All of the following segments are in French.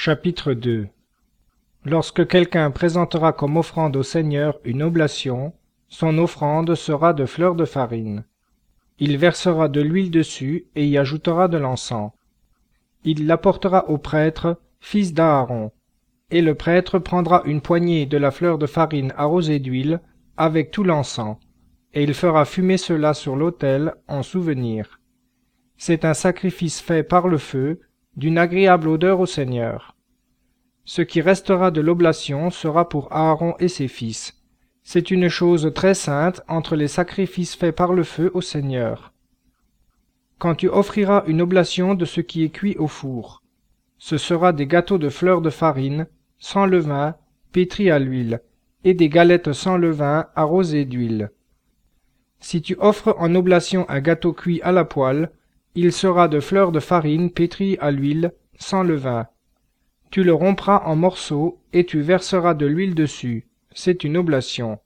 Chapitre 2. Lorsque quelqu'un présentera comme offrande au Seigneur une oblation, son offrande sera de fleur de farine. Il versera de l'huile dessus et y ajoutera de l'encens. Il l'apportera au prêtre, fils d'Aaron, et le prêtre prendra une poignée de la fleur de farine arrosée d'huile, avec tout l'encens, et il fera fumer cela sur l'autel en souvenir. C'est un sacrifice fait par le feu, d'une agréable odeur au Seigneur. Ce qui restera de l'oblation sera pour Aaron et ses fils. C'est une chose très sainte entre les sacrifices faits par le feu au Seigneur. Quand tu offriras une oblation de ce qui est cuit au four, ce sera des gâteaux de fleur de farine, sans levain, pétris à l'huile, et des galettes sans levain arrosées d'huile. Si tu offres en oblation un gâteau cuit à la poêle, il sera de fleur de farine pétrie à l'huile, sans levain. Tu le rompras en morceaux et tu verseras de l'huile dessus. C'est une oblation.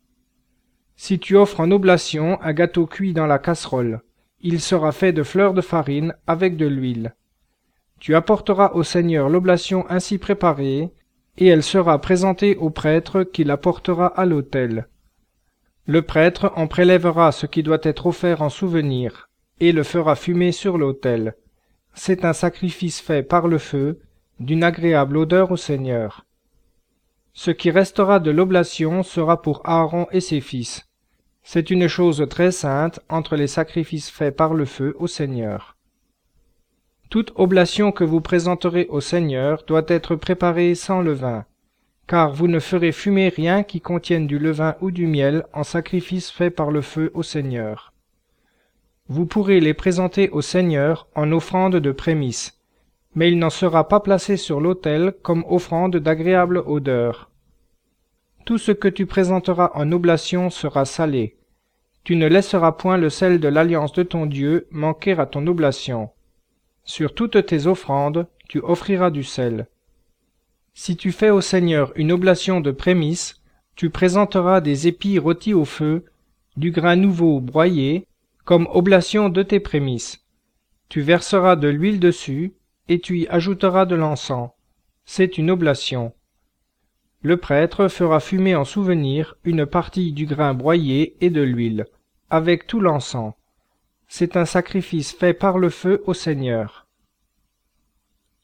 Si tu offres en oblation un gâteau cuit dans la casserole, il sera fait de fleur de farine avec de l'huile. Tu apporteras au Seigneur l'oblation ainsi préparée, et elle sera présentée au prêtre qui la portera à l'autel. Le prêtre en prélèvera ce qui doit être offert en souvenir, et le fera fumer sur l'autel. C'est un sacrifice fait par le feu, d'une agréable odeur au Seigneur. Ce qui restera de l'oblation sera pour Aaron et ses fils. C'est une chose très sainte entre les sacrifices faits par le feu au Seigneur. Toute oblation que vous présenterez au Seigneur doit être préparée sans levain, car vous ne ferez fumer rien qui contienne du levain ou du miel en sacrifice fait par le feu au Seigneur. Vous pourrez les présenter au Seigneur en offrande de prémices, mais il n'en sera pas placé sur l'autel comme offrande d'agréable odeur. Tout ce que tu présenteras en oblation sera salé. Tu ne laisseras point le sel de l'alliance de ton Dieu manquer à ton oblation. Sur toutes tes offrandes, tu offriras du sel. Si tu fais au Seigneur une oblation de prémices, tu présenteras des épis rôtis au feu, du grain nouveau broyé, comme oblation de tes prémices. Tu verseras de l'huile dessus, et tu y ajouteras de l'encens. C'est une oblation. Le prêtre fera fumer en souvenir une partie du grain broyé et de l'huile, avec tout l'encens. C'est un sacrifice fait par le feu au Seigneur.